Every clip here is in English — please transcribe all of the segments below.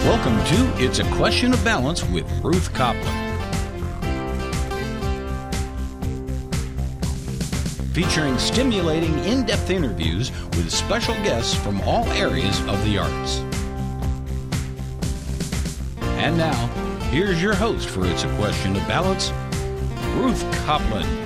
Welcome to It's a Question of Balance with Ruth Copland. Featuring stimulating, in-depth interviews with special guests from all areas of the arts. And now, here's your host for It's a Question of Balance, Ruth Copland.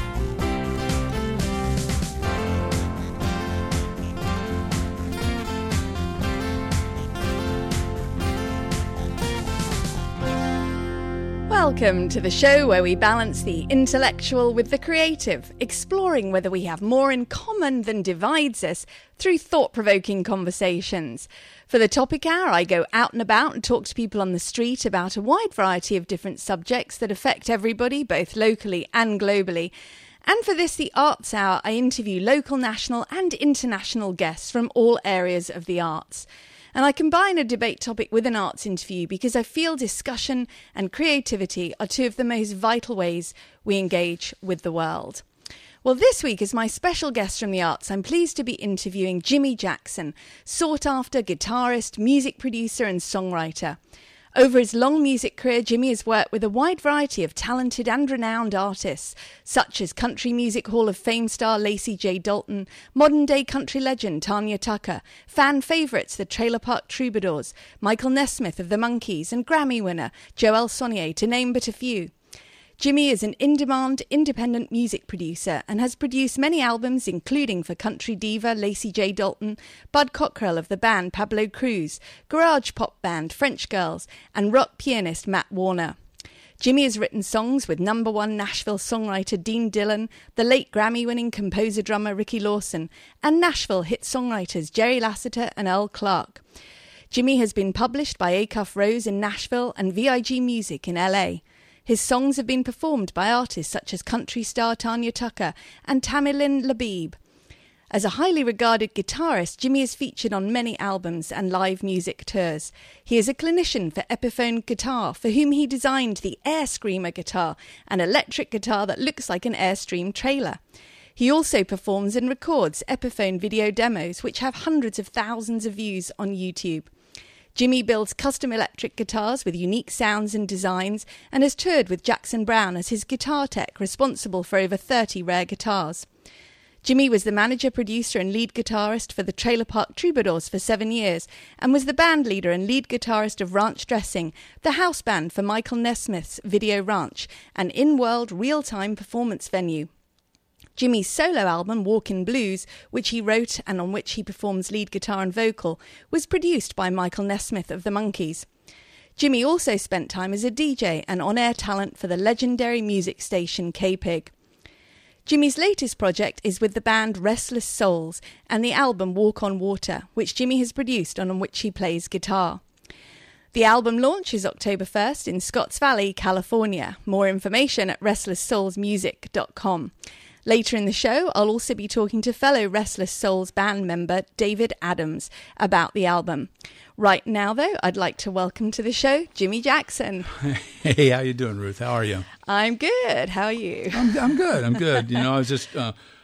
Welcome to the show where we balance the intellectual with the creative, exploring whether we have more in common than divides us through thought-provoking conversations. For the topic hour, I go out and about and talk to people on the street about a wide variety of different subjects that affect everybody, both locally and globally. And for this, the Arts Hour, I interview local, national and international guests from all areas of the arts. And I combine a debate topic with an arts interview because I feel discussion and creativity are two of the most vital ways we engage with the world. Well, this week, as my special guest from the arts, I'm pleased to be interviewing Jimmy Jackson, sought-after guitarist, music producer and songwriter. Over his long music career, Jimmy has worked with a wide variety of talented and renowned artists, such as Country Music Hall of Fame star Lacey J. Dalton, modern-day country legend Tanya Tucker, fan favourites the Trailer Park Troubadours, Michael Nesmith of the Monkees, and Grammy winner Joel Sonnier, to name but a few. Jimmy is an in-demand, independent music producer and has produced many albums, including for country diva Lacey J. Dalton, Bud Cockrell of the band Pablo Cruz, garage pop band French Girls, and rock pianist Matt Warner. Jimmy has written songs with number one Nashville songwriter Dean Dillon, the late Grammy-winning composer-drummer Ricky Lawson, and Nashville hit songwriters Jerry Lasseter and Earl Clark. Jimmy has been published by Acuff Rose in Nashville and VIG Music in LA. His songs have been performed by artists such as country star Tanya Tucker and Tamilyn Labib. As a highly regarded guitarist, Jimmy is featured on many albums and live music tours. He is a clinician for Epiphone Guitar, for whom he designed the Air Screamer guitar, an electric guitar that looks like an Airstream trailer. He also performs and records Epiphone video demos, which have hundreds of thousands of views on YouTube. Jimmy builds custom electric guitars with unique sounds and designs and has toured with Jackson Browne as his guitar tech, responsible for over 30 rare guitars. Jimmy was the manager, producer and lead guitarist for the Trailer Park Troubadours for 7 years and was the band leader and lead guitarist of Ranch Dressing, the house band for Michael Nesmith's Video Ranch, an in-world real-time performance venue. Jimmy's solo album, Walkin' Blues, which he wrote and on which he performs lead guitar and vocal, was produced by Michael Nesmith of the Monkees. Jimmy also spent time as a DJ and on-air talent for the legendary music station K-Pig. Jimmy's latest project is with the band Restless Souls and the album Walk on Water, which Jimmy has produced and on which he plays guitar. The album launch is October 1st in Scotts Valley, California. More information at restlesssoulsmusic.com. Later in the show, I'll also be talking to fellow Restless Souls band member David Adams about the album. Right now, though, I'd like to welcome to the show Jimmy Jackson. Hey, how you doing, Ruth? How are you? I'm good. How are you? I'm good. You know, I was just,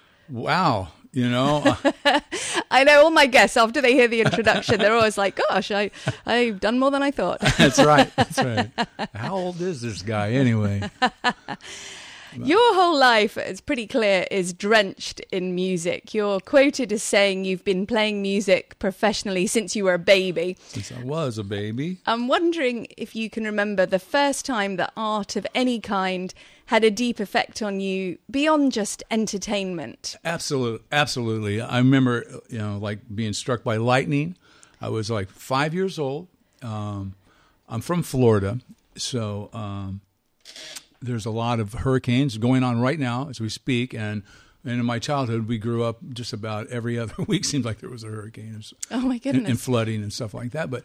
wow, you know. I know all my guests, after they hear the introduction, they're always like, gosh, I've done more than I thought. That's right. How old is this guy anyway? Your whole life, it's pretty clear, is drenched in music. You're quoted as saying you've been playing music professionally since you were a baby. Since I was a baby. I'm wondering if you can remember the first time that art of any kind had a deep effect on you beyond just entertainment. Absolutely. I remember, you know, like being struck by lightning. I was like 5 years old. I'm from Florida, so there's a lot of hurricanes going on right now as we speak, and in my childhood, we grew up just about every other week. Seemed like there was a hurricane. Oh my goodness! And flooding and stuff like that. But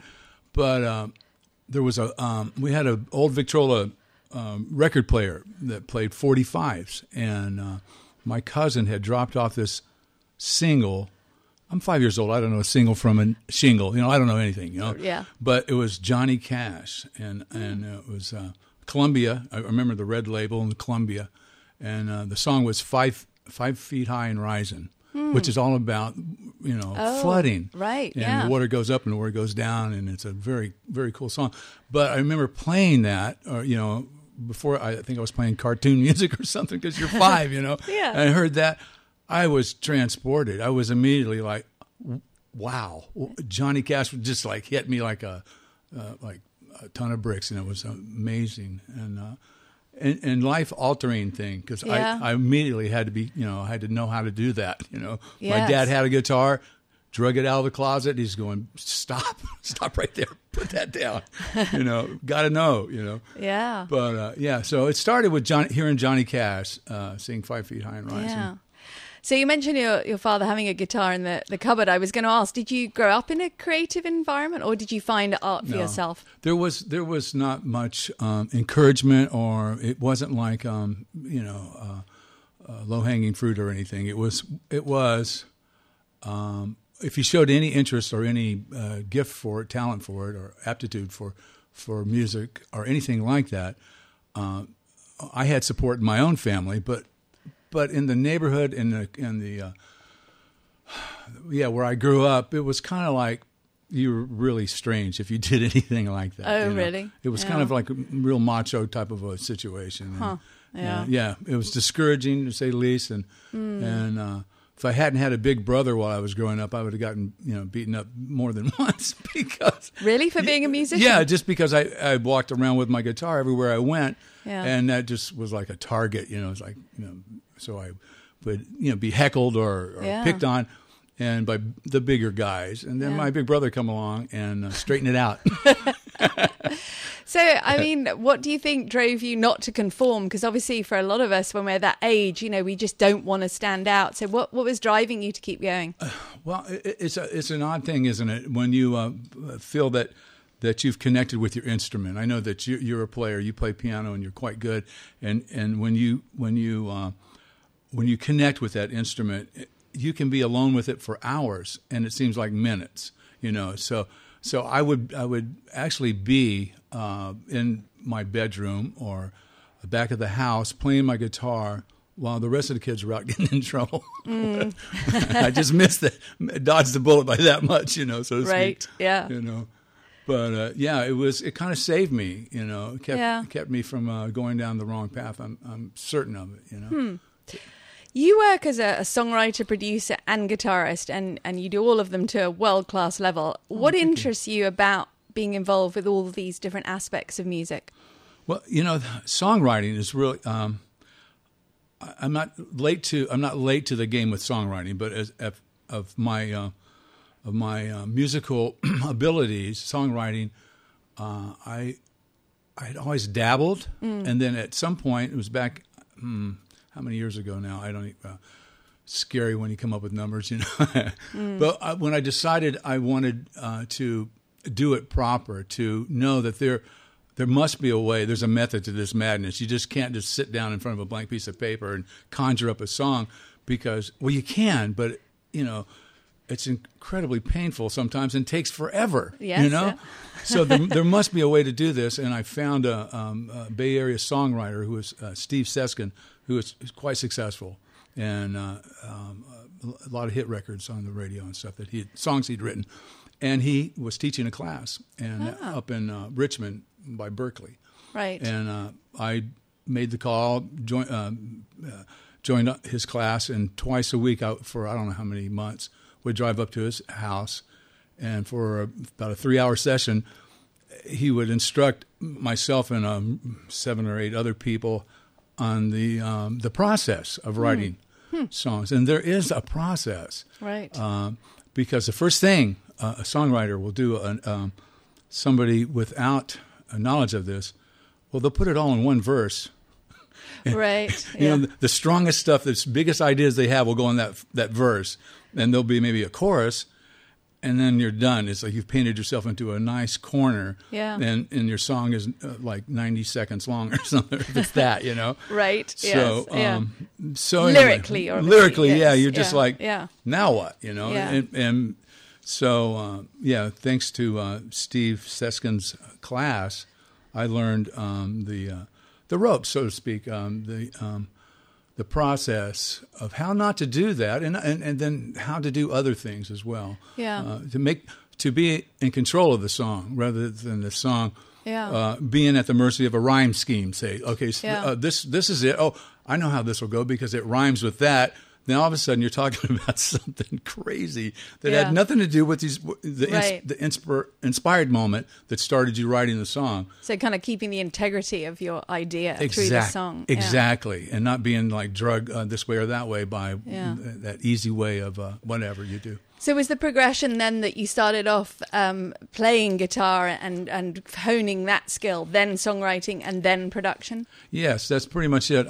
there was we had an old Victrola record player that played 45s, and my cousin had dropped off this single. I'm 5 years old. I don't know a single from a shingle. You know, I don't know anything. You know. Yeah. But it was Johnny Cash, and it was. Columbia, I remember the red label and Columbia, and the song was 5 feet high and rising. which is all about, flooding. Right, And yeah. the water goes up and the water goes down, and it's a very, very cool song. But I remember playing that, before I think I was playing cartoon music or something, because you're 5, Yeah. And I heard that. I was transported. I was immediately like, wow. Johnny Cash just like hit me like a ton of bricks, and it was amazing. And life-altering thing, because Yeah. I immediately had to be, I had to know how to do that, My Yes. dad had a guitar, drug it out of the closet. He's going, stop right there, put that down, got to know, Yeah. But so it started with hearing Johnny Cash sing 5 Feet High and Rising. Yeah. So you mentioned your father having a guitar in the cupboard. I was going to ask, did you grow up in a creative environment, or did you find art for yourself? There was not much encouragement, or it wasn't like low-hanging fruit or anything. It was if you showed any interest or any gift for it, talent for it, or aptitude for music or anything like that, I had support in my own family, but in the neighborhood, in the where I grew up, it was kind of like you were really strange if you did anything like that. Oh, really? It was kind of like a real macho type of a situation. Huh. And, Yeah. it was discouraging, to say the least. And if I hadn't had a big brother while I was growing up, I would have gotten beaten up more than once because Really? For being a musician? Yeah, just because I walked around with my guitar everywhere I went, Yeah. and that just was like a target. It's like so I would be heckled or Yeah. picked on, and by the bigger guys, and then Yeah. my big brother come along and straighten it out. So, I mean, what do you think drove you not to conform? Because obviously for a lot of us, when we're that age, we just don't want to stand out. So what was driving you to keep going? Well, it's an odd thing, isn't it, when you feel that you've connected with your instrument. I know that you're a player, you play piano, and you're quite good. And when you connect with that instrument, you can be alone with it for hours, and it seems like minutes. So I would actually be in my bedroom or the back of the house playing my guitar while the rest of the kids were out getting in trouble. I just dodged the bullet by that much, so to speak. Right, yeah. But it kind of saved me, It kept me from going down the wrong path. I'm certain of it, You work as a songwriter, producer, and guitarist, and you do all of them to a world-class level. What interests you about being involved with all these different aspects of music? Well, songwriting is really. I'm not late to the game with songwriting, but of my musical abilities, songwriting, I had always dabbled, and then at some point it was back. How many years ago now? I don't. Scary when you come up with numbers, But when I decided I wanted to do it proper, to know that there must be a way. There's a method to this madness. You just can't just sit down in front of a blank piece of paper and conjure up a song, because you can, but it's incredibly painful sometimes and takes forever. Yes, yeah. So there must be a way to do this, and I found a Bay Area songwriter who is Steve Seskin, who is quite successful, and a lot of hit records on the radio and stuff songs he'd written, and he was teaching a class up in Richmond by Berkeley, right? And I made the call, joined his class, and twice a week for I don't know how many months would drive up to his house, and for about a 3-hour session, he would instruct myself and 7 or 8 other people on the process of writing songs. And there is a process, right? Because the first thing a songwriter will do, somebody without a knowledge of this, well, they'll put it all in one verse. Right. The strongest stuff, the biggest ideas they have will go in that verse, and there'll be maybe a chorus, and then you're done. It's like you've painted yourself into a nice corner, and your song is like 90 seconds long or something. If it's that, Right. So, yes. So lyrically, anyway, lyrically, yes. You're just like, yeah. Now what, Yeah. And so, thanks to Steve Seskin's class, I learned the ropes, so to speak, the process of how not to do that, and then how to do other things as well. Yeah. To be in control of the song rather than the song Yeah. being at the mercy of a rhyme scheme. Say, okay, so, Yeah. this is it. Oh, I know how this will go because it rhymes with that. Then all of a sudden you're talking about something crazy that Yeah. had nothing to do with Right. the inspired moment that started you writing the song. So kind of keeping the integrity of your idea through the song. Yeah. Exactly. And not being like drugged this way or that way by Yeah. that easy way of whatever you do. So was the progression then that you started off playing guitar and honing that skill, then songwriting, and then production? Yes, that's pretty much it.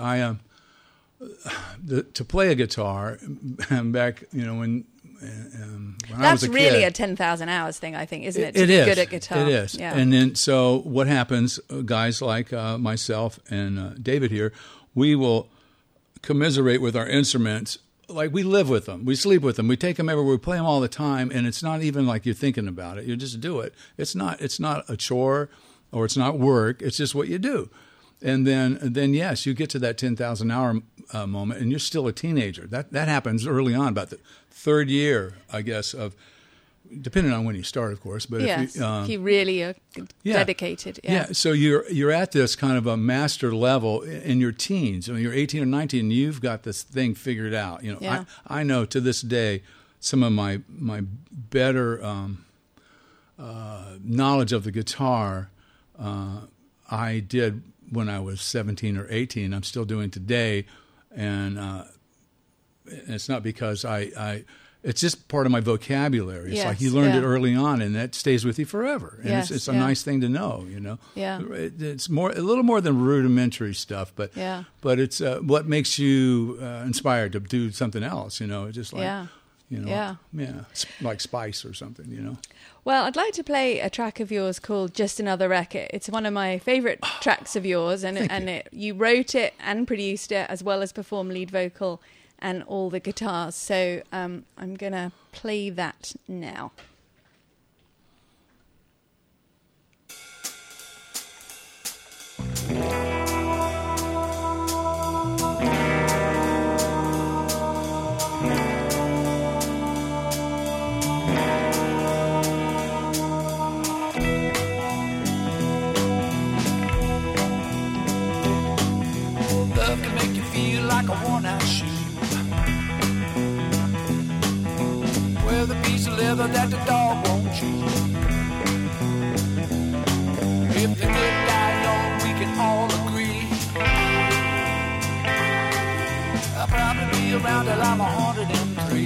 To play a guitar back, when I was a kid. That's really a 10,000 hours thing, I think, isn't it? It be is. good at guitar. It is. Yeah. And then, so what happens, guys like myself and David here, we will commiserate with our instruments. Like, we live with them. We sleep with them. We take them everywhere. We play them all the time. And it's not even like you're thinking about it. You just do it. It's not a chore or it's not work. It's just what you do. And then yes, you get to that 10,000 hour moment, and you're still a teenager. That happens early on, about the third year, I guess, of depending on when you start, of course. But yes, if you really are dedicated. Yeah. So you're at this kind of a master level in your teens. When you're 18 or 19, you've got this thing figured out. Yeah. I know to this day some of my better knowledge of the guitar I did when I was 17 or 18. I'm still doing today, and it's not because it's just part of my vocabulary. It's like you learned it early on, and that stays with you forever. And it's a nice thing to know, Yeah. It's a little more than rudimentary stuff, but it's what makes you inspired to do something else. It's just like like spice or something. Well, I'd like to play a track of yours called Just Another Record. It's one of my favourite tracks of yours, and you wrote it and produced it, as well as perform lead vocal and all the guitars. So I'm going to play that now. Love can make you feel like a worn-out shoe, with a piece of leather that the dog won't chew. If the good die young, we can all agree I'll probably be around till I'm 103.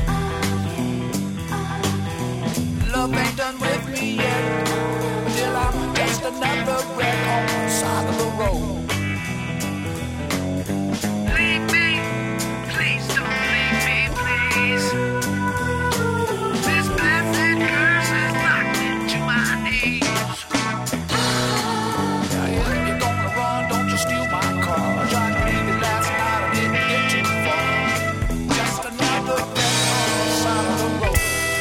Love ain't done with me yet, till I'm just another wreck on the side of the road. Leave me, please don't leave me, please. This blessed curse is locked into my knees. Now if you're gonna run, don't you steal my car. I tried to leave it last night, I didn't get too far. Just another wreck on the side of the road.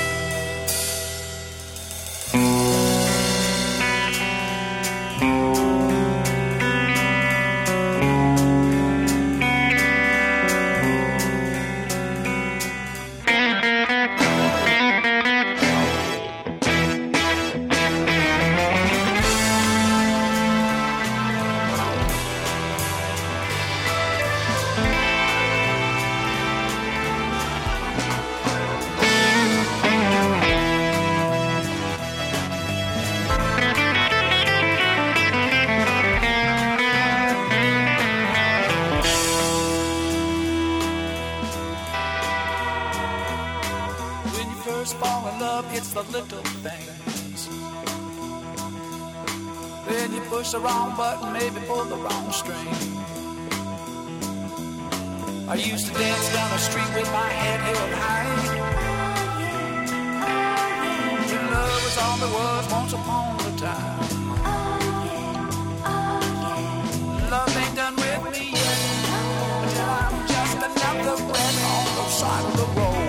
When you first fall in love, it's the little things. Then you push the wrong button, maybe pull the wrong string. I used to dance down the street with my head held high. When love was all there was once upon a time. Love ain't done with me yet, till I'm just another wreck on the side of the road.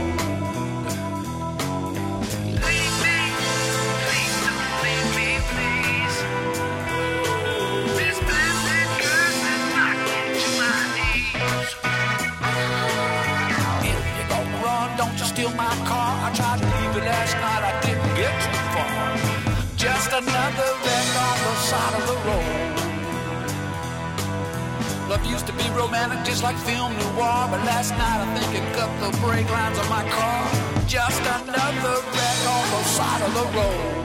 Leave me, please don't leave me, please. This blessed curse is locked into my knees. Stuff used to be romantic, just like film noir. But last night I think it cut the brake lines on my car. Just another wreck on the side of the road.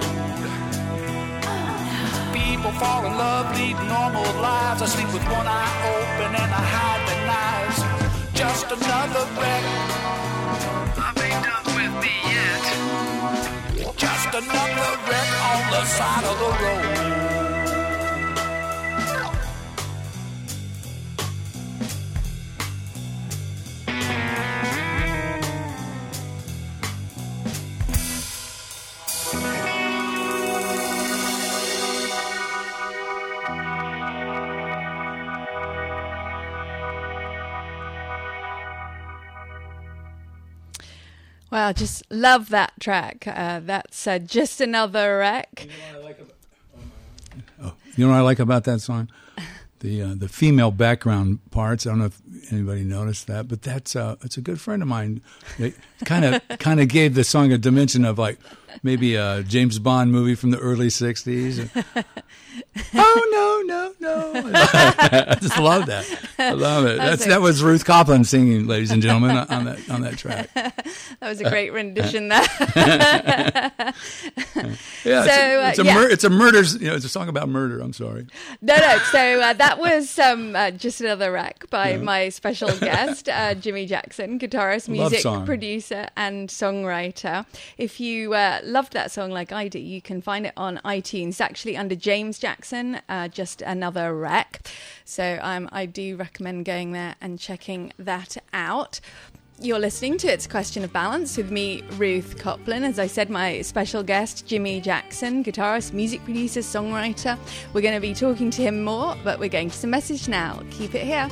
People fall in love, lead normal lives. I sleep with one eye open and I hide the knives. Just another wreck. Love ain't done with me yet. Just another wreck on the side of the road. Wow, just love that track. That's Just Another Wreck. You know what I like about that song? The female background parts. I don't know if anybody noticed that, but it's a good friend of mine. It kind of gave the song a dimension of like maybe a James Bond movie from the early '60s. Oh no! I just love that. I love it. That was Ruth Copland singing, ladies and gentlemen, on that track. That was a great rendition there. Yeah, it's a murder. It's a song about murder. I'm sorry. No. So that was Just Another Wreck by my special guest, Jimmy Jackson, guitarist, music producer, and songwriter. If you loved that song like I do, you can find it on iTunes, actually under James Jackson, Just Another Wreck. So I do recommend going there and checking that out. You're listening to It's a Question of Balance with me, Ruth Copland. As I said, my special guest, Jimmy Jackson, guitarist, music producer, songwriter. We're going to be talking to him more, but we're going to some message now. Keep it here.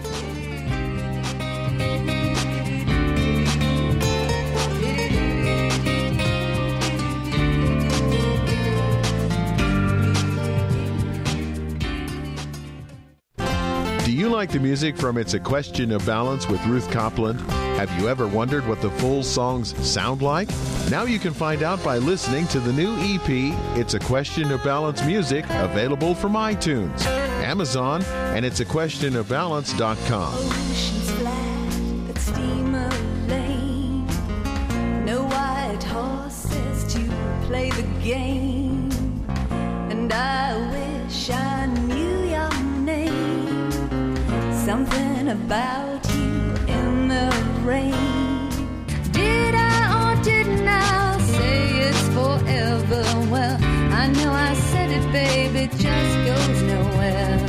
Do you like the music from It's a Question of Balance with Ruth Copland? Have you ever wondered what the full songs sound like? Now you can find out by listening to the new EP, It's a Question of Balance Music, available from iTunes, Amazon, and it'saquestionofbalance.com. Oceans flat, but steamer lane. No white horses to play the game. And I wish I knew your name. Something about you in the rain. Did I or didn't I say it's forever? Well, I know I said it, babe, it just goes nowhere.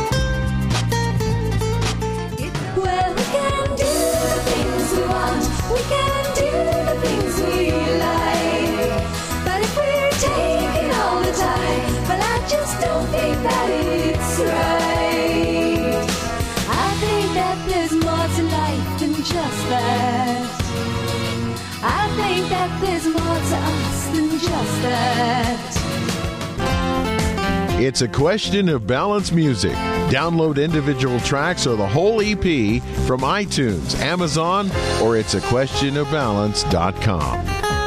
Well, we can do the things we want, we can do the things we like. But if we're taking all the time, well, I just don't think that it's right. I think that there's more to life than just that. I think that there's more to us than just that. It's a Question of Balance Music. Download individual tracks or the whole EP from iTunes, Amazon, or it'saquestionofbalance.com.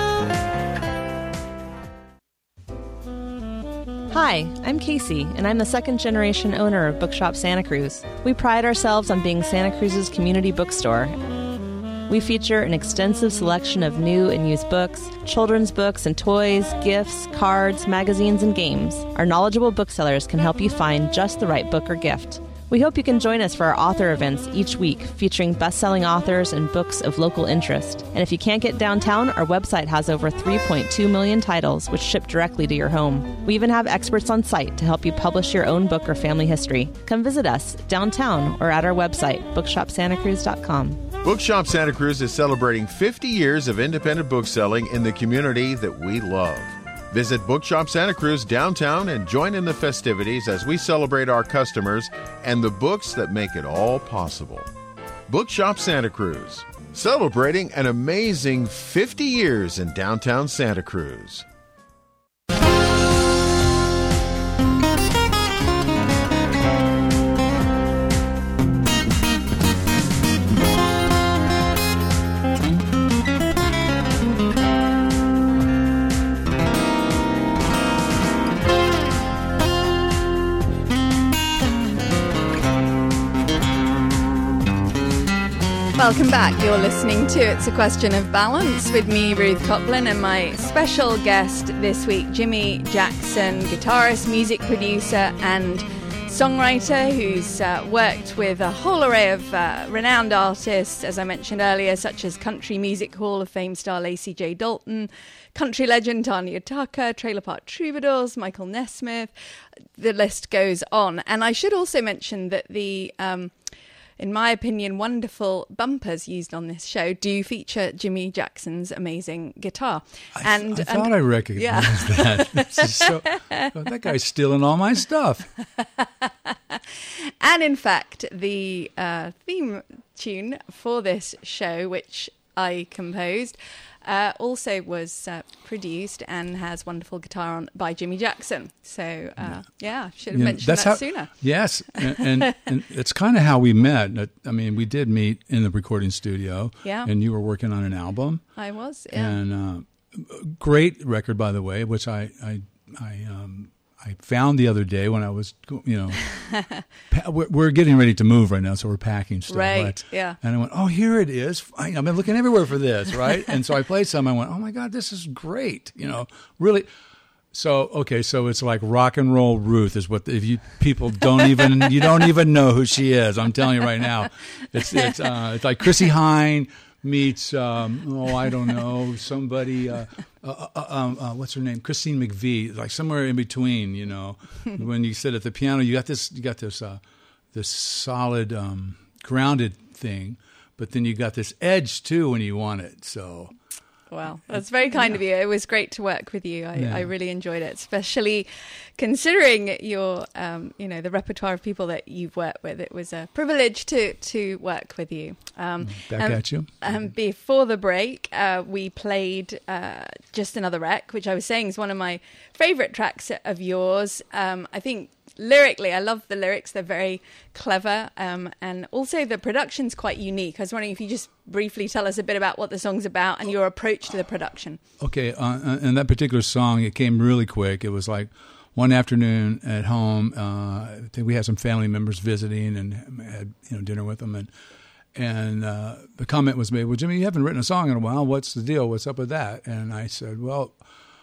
Hi, I'm Casey, and I'm the second-generation owner of Bookshop Santa Cruz. We pride ourselves on being Santa Cruz's community bookstore. We feature an extensive selection of new and used books, children's books and toys, gifts, cards, magazines, and games. Our knowledgeable booksellers can help you find just the right book or gift. We hope you can join us for our author events each week, featuring best-selling authors and books of local interest. And if you can't get downtown, our website has over 3.2 million titles, which ship directly to your home. We even have experts on site to help you publish your own book or family history. Come visit us downtown or at our website, bookshopsantacruz.com. Bookshop Santa Cruz is celebrating 50 years of independent bookselling in the community that we love. Visit Bookshop Santa Cruz downtown and join in the festivities as we celebrate our customers and the books that make it all possible. Bookshop Santa Cruz, celebrating an amazing 50 years in downtown Santa Cruz. Welcome back. You're listening to It's a Question of Balance with me, Ruth Coplin, and my special guest this week, Jimmy Jackson, guitarist, music producer, and songwriter who's worked with a whole array of renowned artists, as I mentioned earlier, such as Country Music Hall of Fame star Lacey J. Dalton, country legend Tanya Tucker, Trailer Park Troubadours, Michael Nesmith. The list goes on. And I should also mention that the in my opinion, wonderful bumpers used on this show do feature Jimmy Jackson's amazing guitar. I thought I recognized that. That guy's stealing all my stuff. And in fact, the theme tune for this show, which I composed, also was produced and has wonderful guitar on by Jimmy Jackson. So, should have mentioned that sooner. Yes, and it's kind of how we met. I mean, we did meet in the recording studio. Yeah. And you were working on an album. I was, yeah. And great record, by the way, which I found the other day when I was, we're getting ready to move right now, so we're packing stuff. Right, yeah. And I went, oh, here it is. I've been looking everywhere for this, right? And so I played some. I went, oh, my God, this is great. Really. So, okay, so it's like rock and roll Ruth is what, if you people don't even know who she is. I'm telling you right now. It's like Chrissie Hynde meets, I don't know, somebody, what's her name? Christine McVie, like somewhere in between, when you sit at the piano, you got this solid, grounded thing, but then you got this edge too when you want it. So. Well, that's very kind of you. It was great to work with you. I really enjoyed it, especially considering your, the repertoire of people that you've worked with. It was a privilege to work with you. Back at you. Before the break, we played Just Another Wreck, which I was saying is one of my favorite tracks of yours. I think lyrically, I love the lyrics. They're very clever. And also the production's quite unique. I was wondering if you just briefly tell us a bit about what the song's about and your approach to the production. Okay. In that particular song, it came really quick. It was like one afternoon at home. I think we had some family members visiting and had dinner with them. And the comment was made, well, Jimmy, you haven't written a song in a while. What's the deal? What's up with that? And I said, well,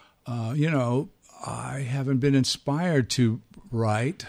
I haven't been inspired to write.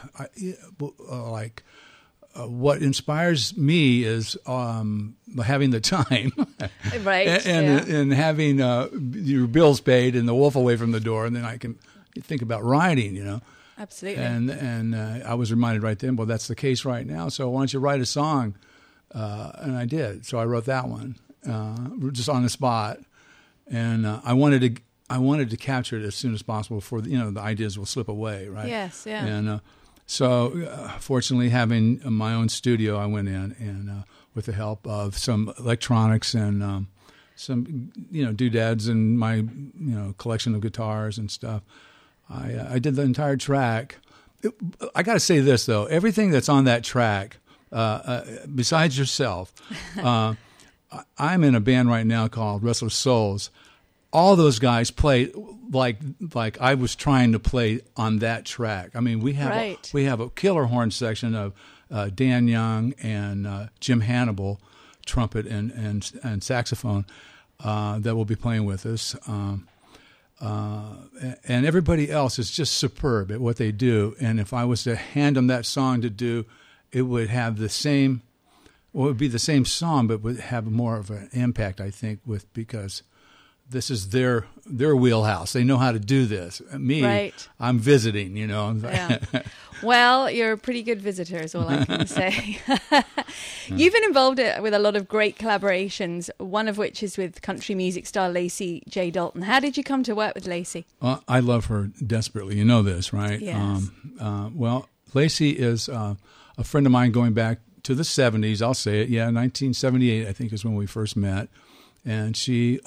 What inspires me is having the time, right, and having your bills paid and the wolf away from the door, and then I can think about writing. Absolutely. And I was reminded right then, well, that's the case right now. So why don't you write a song? And I did. So I wrote that one just on the spot, and I wanted to capture it as soon as possible before the ideas will slip away, right? Yes, yeah. And so, fortunately, having my own studio, I went in and with the help of some electronics and some doodads and my collection of guitars and stuff, I did the entire track. I got to say this though, everything that's on that track, besides yourself, I'm in a band right now called Restless Souls. All those guys play like I was trying to play on that track. I mean, we have a killer horn section of Dan Young and Jim Hannibal, trumpet and saxophone, that will be playing with us. And everybody else is just superb at what they do. And if I was to hand them that song to do, it would have the same. Well, it would be the same song, but would have more of an impact, I think, because this is their wheelhouse. They know how to do this. Me, right. I'm visiting, Yeah. Well, you're a pretty good visitor is all I can say. You've been involved with a lot of great collaborations, one of which is with country music star Lacey J. Dalton. How did you come to work with Lacey? Well, I love her desperately. You know this, right? Yes. Well, Lacey is a friend of mine going back to the 70s. I'll say it. Yeah, 1978, I think, is when we first met. And she...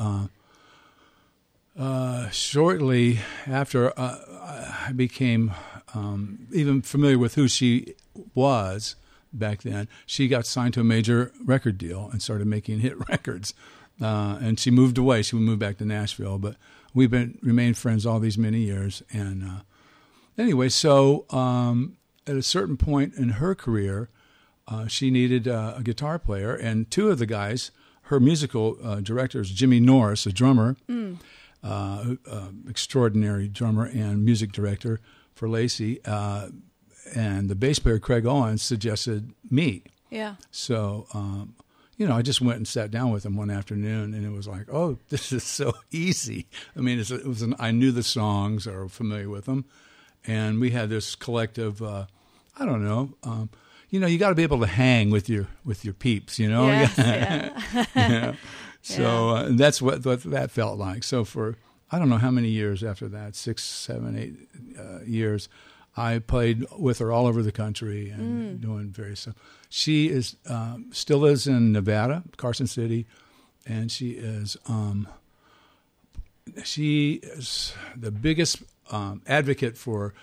shortly after I became even familiar with who she was back then, she got signed to a major record deal and started making hit records. And she moved away. She moved back to Nashville, but we've remained friends all these many years. And anyway, so at a certain point in her career, she needed a guitar player, and two of the guys, her musical directors, Jimmy Norris, a drummer, extraordinary drummer and music director for Lacey, and the bass player, Craig Owens, suggested me. Yeah. So, I just went and sat down with him one afternoon, and it was like, oh, this is so easy. I mean, I knew the songs or familiar with them, and we had this collective, I don't know, you got to be able to hang with your peeps, Yes, yeah. So that's what that felt like. So for I don't know how many years after that, 6, 7, 8 years, I played with her all over the country and doing various stuff. She is still lives in Nevada, Carson City, and she is the biggest advocate for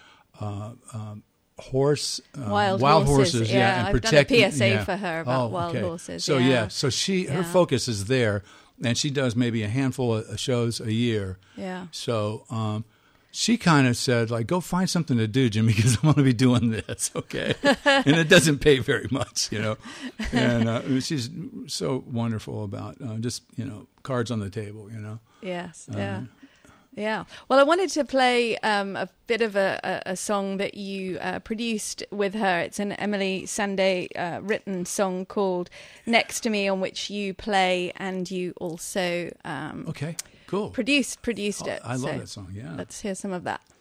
wild horses, yeah, and I've done a PSA for her about wild horses. So so her focus is there, and she does maybe a handful of shows a year. Yeah. So she kind of said, like, go find something to do, Jimmy, because I'm going to be doing this, okay? And it doesn't pay very much, And she's so wonderful about just, cards on the table, Yes, yeah. Yeah. Well, I wanted to play a bit of a song that you produced with her. It's an Emily Sandé written song called Next to Me, on which you play, and you also okay, cool. produced it. I love that song, yeah. Let's hear some of that.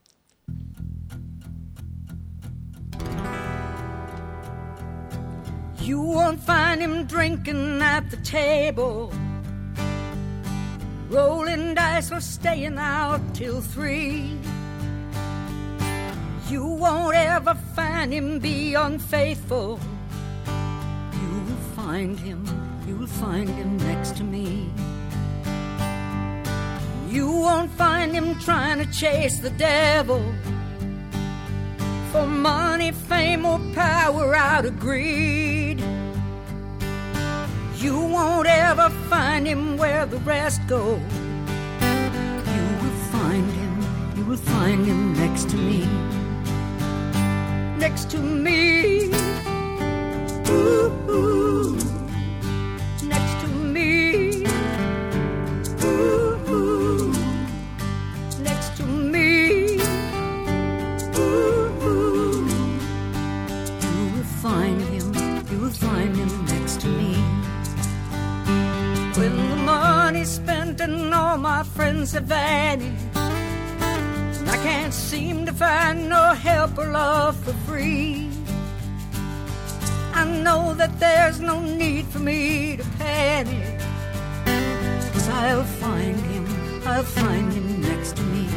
You won't find him drinking at the table, rolling dice or staying out till 3. You won't ever find him be unfaithful. You'll find him next to me. You won't find him trying to chase the devil for money, fame, or power out of greed. You won't ever find him where the rest go. You will find him next to me. Next to me. Ooh, ooh. Next to me. Ooh, ooh. Next to me. Ooh, ooh. You will find him next to me. When the money's spent and all my friends have vanished, and I can't seem to find no help or love for free, I know that there's no need for me to panic, 'cause I'll find him next to me.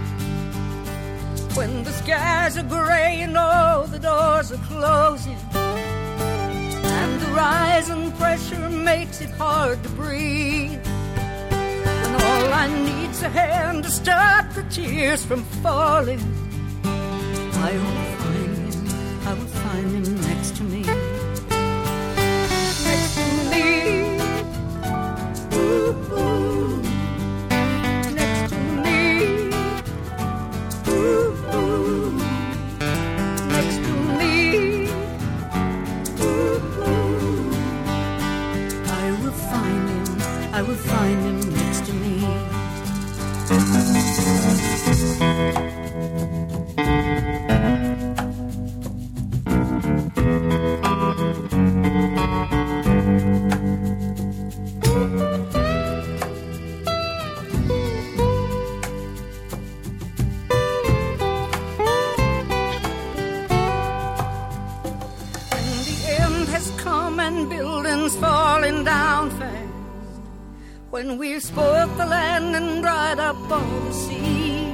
When the skies are gray and all the doors are closing, and the rising pressure makes it hard to breathe, and all I need's a hand to stop the tears from falling, I will find him next to me. Next to me. Ooh, ooh. Next to me. Ooh, ooh. Next to me. Ooh, ooh. I will find him next to me. When the end has come and buildings falling down fast, when we've spoiled the land and dried up all the sea,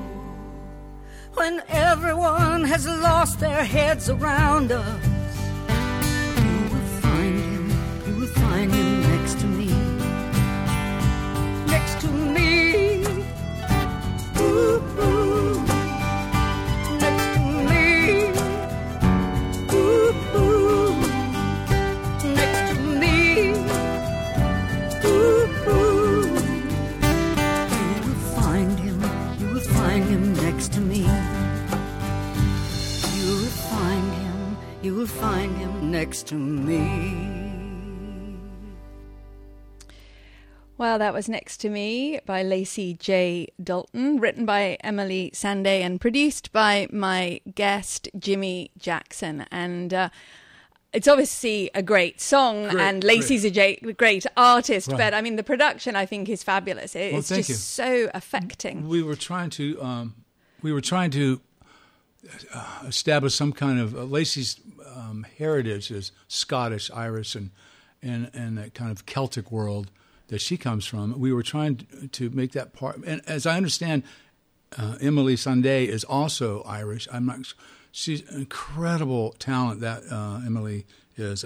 when everyone has lost their heads around us, you will find him next to me. Next to me. Ooh, ooh. Next to me. Ooh, ooh. Next to me. Ooh, ooh. You will find him next to me. you will find him next to me. Well, that was Next to Me by Lacey J. Dalton, written by Emily Sandé and produced by my guest, Jimmy Jackson. And it's obviously a great song, and Lacey's a great artist. Right. But, I mean, the production, I think, is fabulous. It's just so affecting. We were trying to establish some kind of Lacey's heritage is Scottish, Irish, and that kind of Celtic world that she comes from. We were trying to make that part. And as I understand, Emily Sandé is also Irish. She's an incredible talent, that Emily is.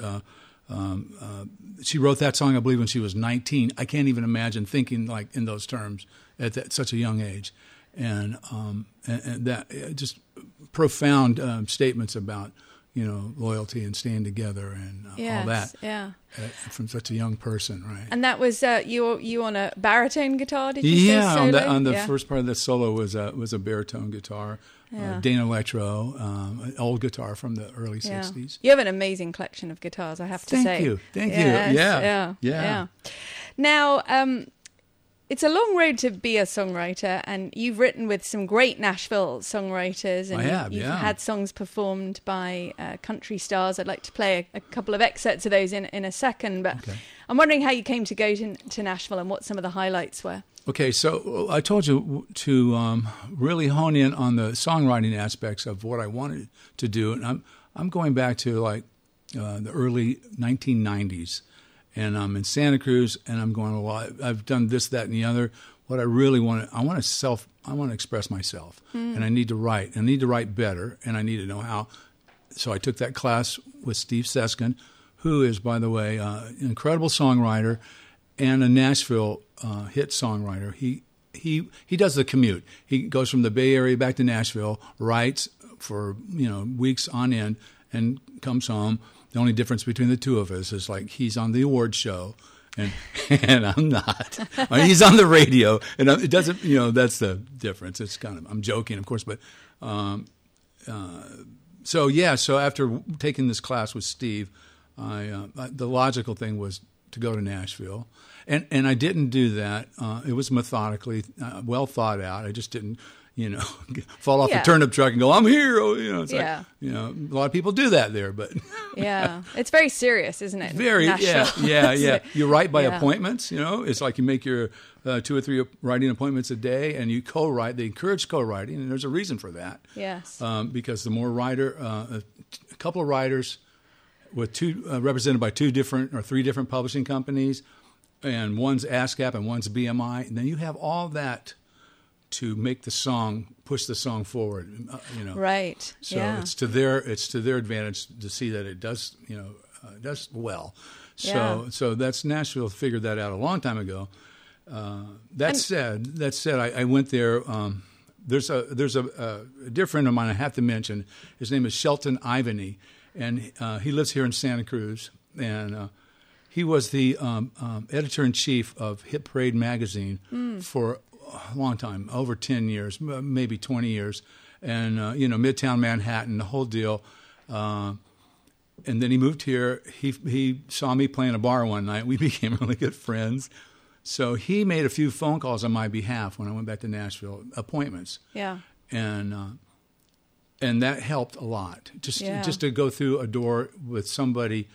She wrote that song, I believe, when she was 19. I can't even imagine thinking like in those terms at such a young age. And that just profound statements about, loyalty and staying together and all that. Yeah. From such a young person, right? And that was you on a baritone guitar, did you say? Yeah, solo? on the first part of the solo was a baritone guitar, Dana Electro, an old guitar from the early 60s. You have an amazing collection of guitars, I have to say. Thank you. Yeah. Now, it's a long road to be a songwriter, and you've written with some great Nashville songwriters, and you've had songs performed by country stars. I'd like to play a couple of excerpts of those in a second, but I'm wondering how you came to go to Nashville and what some of the highlights were. Okay, so I told you to really hone in on the songwriting aspects of what I wanted to do, and I'm going back to like the early 1990s. And I'm in Santa Cruz, and I'm going, well, I've done this, that, and the other. What I really want to express myself, and I need to write. I need to write better, and I need to know how. So I took that class with Steve Seskin, who is, by the way, an incredible songwriter and a Nashville hit songwriter. He does the commute. He goes from the Bay Area back to Nashville, writes for weeks on end, and comes home. The only difference between the two of us is like he's on the award show and I'm not. He's on the radio, and it doesn't. That's the difference. It's kind of, I'm joking, of course, but so after taking this class with Steve, the logical thing was to go to Nashville, and I didn't do that. It was methodically well thought out. I just didn't. Fall off the turnip truck and go, I'm here. It's like, a lot of people do that there, but it's very serious, isn't it? Very, yeah. You write by appointments. It's like you make your 2 or 3 writing appointments a day, and you co-write. They encourage co-writing, and there's a reason for that. Yes, because the more a couple of writers with represented by 2 different or 3 different publishing companies, and one's ASCAP and one's BMI, and then you have all that to make the song, push the song forward, Right. So it's to their advantage to see that it does, does well. So that's Nashville figured that out a long time ago. That said, I went there. There's a dear friend of mine I have to mention. His name is Shelton Ivany, and he lives here in Santa Cruz, and he was the editor-in-chief of Hit Parade magazine for a long time, over 10 years, maybe 20 years, and Midtown Manhattan, the whole deal. And then he moved here. He saw me playing a bar one night. We became really good friends. So he made a few phone calls on my behalf when I went back to Nashville, appointments. Yeah. And that helped a lot. Just to go through a door with somebody.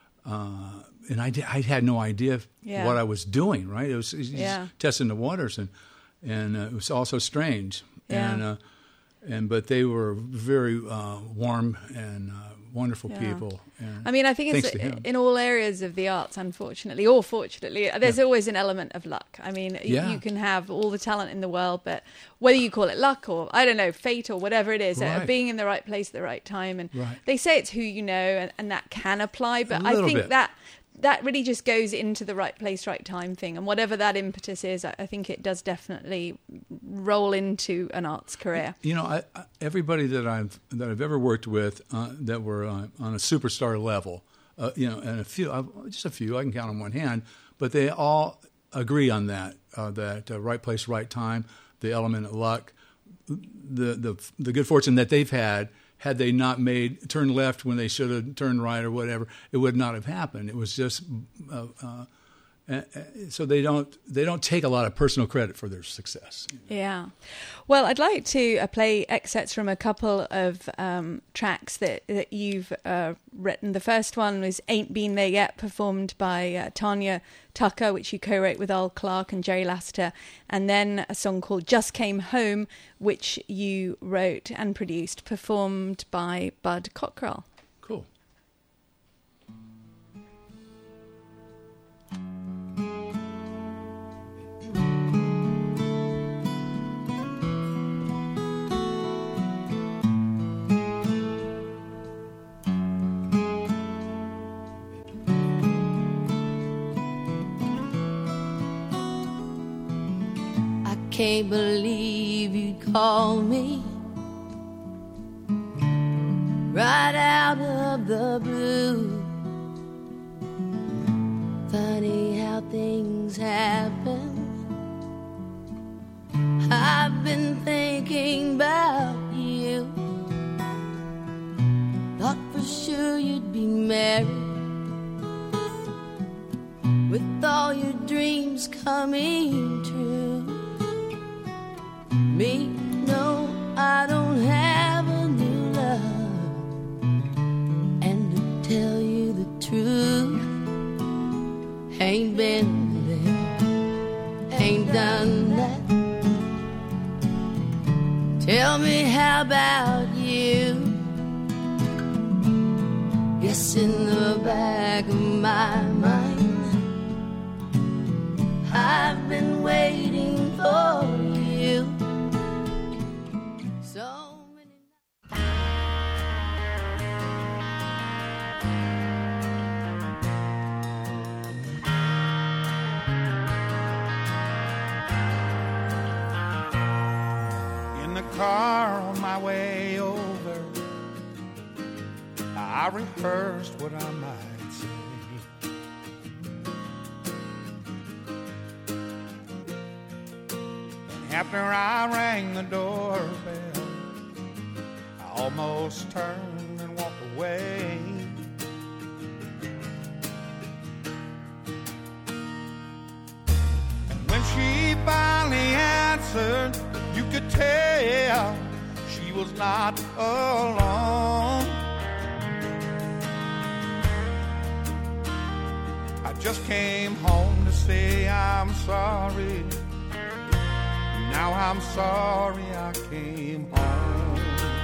And I had no idea what I was doing. Right, it was just testing the waters, and it was also strange. Yeah. But they were very warm and wonderful people. And I mean, I think it's in all areas of the arts, unfortunately or fortunately, there's always an element of luck. I mean, you can have all the talent in the world, but whether you call it luck or, I don't know, fate or whatever it is, being in the right place at the right time. And they say it's who you know, and that can apply, but I think that really just goes into the right place, right time thing. And whatever that impetus is, I think it does definitely roll into an arts career. Everybody that I've ever worked with that were on a superstar level, and just a few, I can count on one hand, but they all agree on that, right place, right time, the element of luck, the good fortune that they've had had they not turned left when they should have turned right or whatever, it would not have happened. It was just so they don't take a lot of personal credit for their success. Yeah. Well, I'd like to play excerpts from a couple of tracks that you've written. The first one was Ain't Been There Yet, performed by Tanya Tucker, which you co-wrote with Al Clark and Jerry Lasseter, and then a song called Just Came Home, which you wrote and produced, performed by Bud Cockrell. Cool. Can't believe you called me right out of the blue. Funny how things happen. I've been thinking about you. Thought for sure you'd be married, with all your dreams coming true. Me, no, I don't have a new love. And to tell you the truth, ain't been there, ain't done that. Tell me, how about you? Guess in the back of my mind, I've been waiting for you. Car on my way over, I rehearsed what I might say. And after I rang the doorbell, I almost turned and walked away. And when she finally answered, you could tell she was not alone. I just came home to say I'm sorry. Now I'm sorry I came home.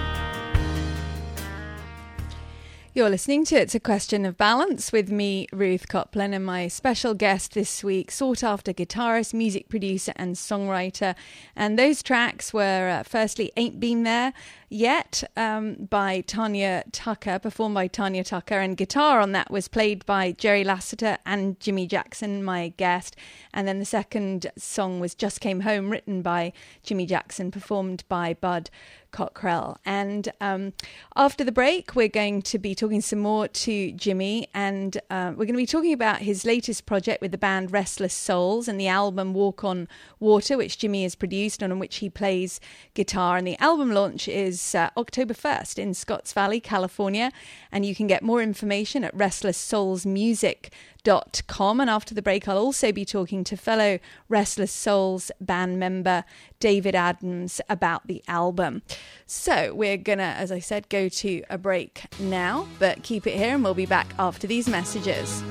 You're listening to It's a Question of Balance with me, Ruth Copland, and my special guest this week, sought-after guitarist, music producer and songwriter. And those tracks were firstly Ain't Been There Yet by Tanya Tucker, performed by Tanya Tucker, and guitar on that was played by Jerry Lasseter and Jimmy Jackson, my guest. And then the second song was Just Came Home, written by Jimmy Jackson, performed by Bud Cockrell. And after the break, we're going to be talking some more to Jimmy, and we're going to be talking about his latest project with the band Restless Souls and the album Walk on Water, which Jimmy has produced and on which he plays guitar. And the album launch is October 1st in Scotts Valley, California, and you can get more information at restlesssoulsmusic.com. And after the break, I'll also be talking to fellow Restless Souls band member David Adams about the album. So we're gonna, as I said, go to a break now, but keep it here and we'll be back after these messages.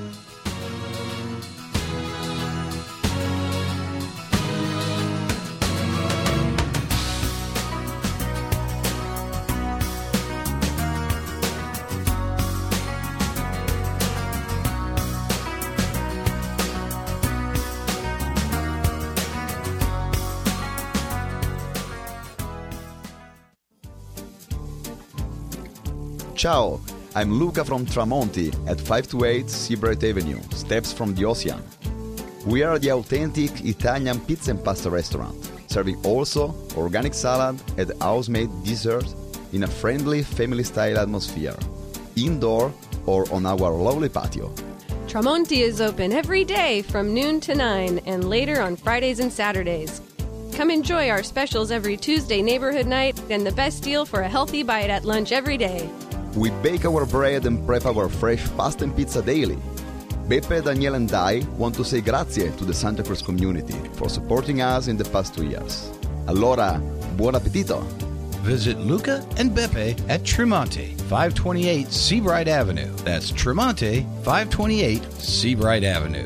Ciao, I'm Luca from Tramonti at 528 Seabright Avenue, steps from the ocean. We are the authentic Italian pizza and pasta restaurant, serving also organic salad and house-made dessert in a friendly family-style atmosphere, indoor or on our lovely patio. Tramonti is open every day from noon to 9 and later on Fridays and Saturdays. Come enjoy our specials every Tuesday neighborhood night and the best deal for a healthy bite at lunch every day. We bake our bread and prep our fresh pasta and pizza daily. Beppe, Danielle, and I want to say grazie to the Santa Cruz community for supporting us in the past 2 years. Allora, buon appetito! Visit Luca and Beppe at Tremonti, 528 Seabright Avenue. That's Tremonti, 528 Seabright Avenue.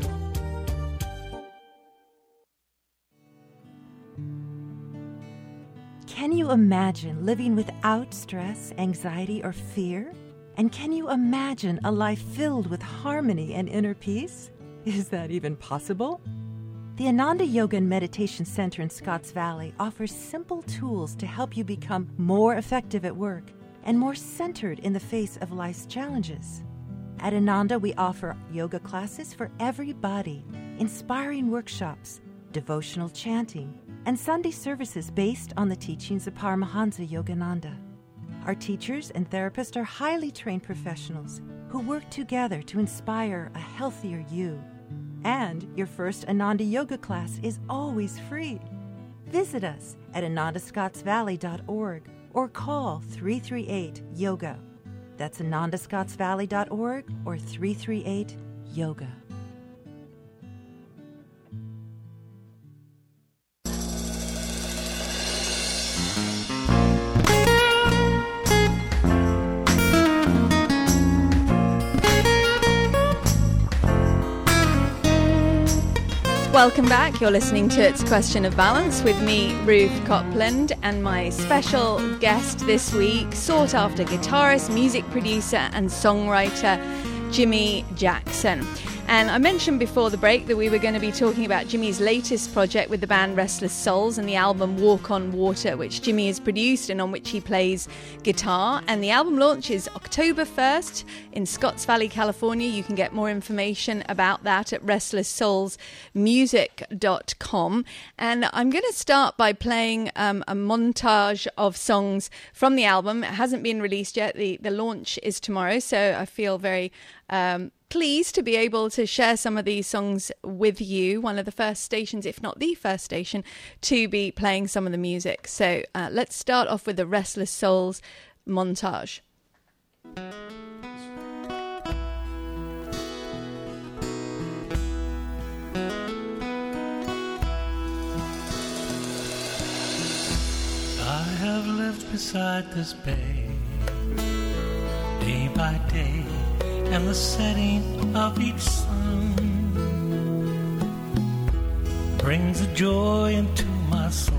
Can you imagine living without stress, anxiety, or fear? And can you imagine a life filled with harmony and inner peace? Is that even possible? The Ananda Yoga and Meditation Center in Scotts Valley offers simple tools to help you become more effective at work and more centered in the face of life's challenges. At Ananda, we offer yoga classes for everybody, inspiring workshops, devotional chanting, and Sunday services based on the teachings of Paramahansa Yogananda. Our teachers and therapists are highly trained professionals who work together to inspire a healthier you. And your first Ananda Yoga class is always free. Visit us at anandascottsvalley.org or call 338-YOGA. That's anandascottsvalley.org or 338-YOGA. Welcome back. You're listening to It's a Question of Balance with me, Ruth Copland, and my special guest this week, sought-after guitarist, music producer and songwriter, Jimmy Jackson. And I mentioned before the break that we were going to be talking about Jimmy's latest project with the band Restless Souls and the album Walk on Water, which Jimmy has produced and on which he plays guitar. And the album launches October 1st in Scotts Valley, California. You can get more information about that at restlesssoulsmusic.com. And I'm going to start by playing a montage of songs from the album. It hasn't been released yet. The launch is tomorrow, so I feel very pleased to be able to share some of these songs with you. One of the first stations, if not the first station, to be playing some of the music. So let's start off with the Restless Souls montage. I have lived beside this bay, day by day, and the setting of each sun brings a joy into my soul,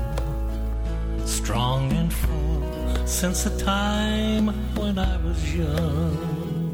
strong and full, since the time when I was young.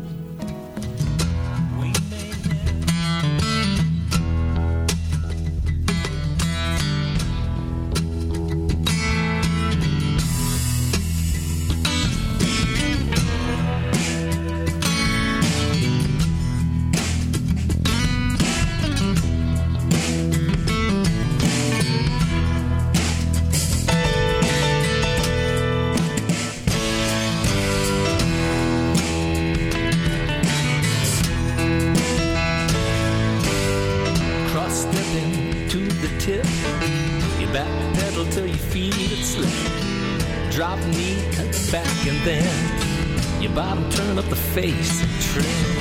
Face and trim.